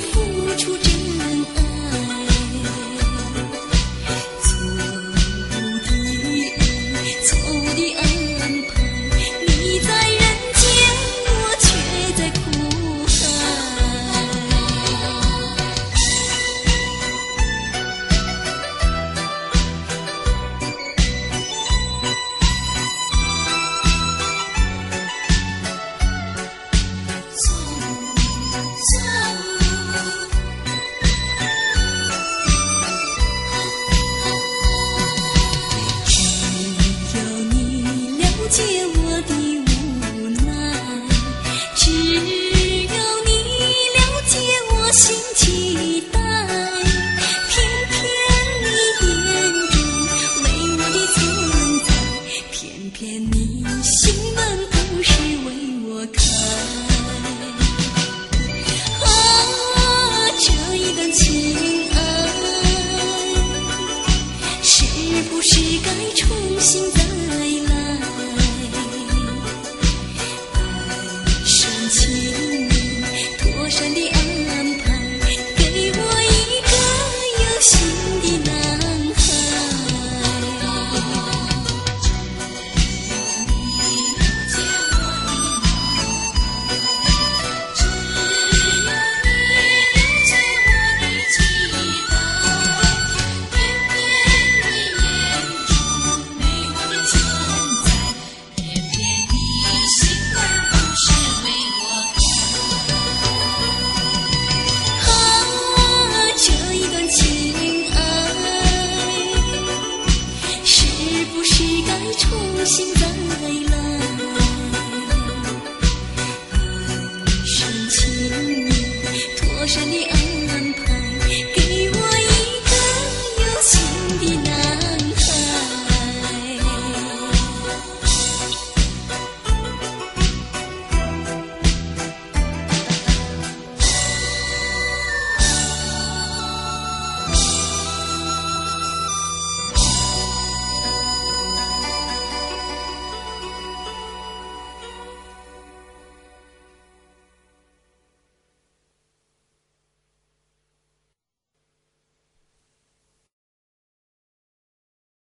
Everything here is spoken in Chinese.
付出真爱。错误的安排，你在人间，我却在苦海。解我的无奈，只有你了解我心期待。偏偏你眼中没我的存在，偏偏你心门不是为我开。啊，这一段情爱，是不是该重新再来？妥善的安排，给我一个有心的男重新再来，深情妥善的爱。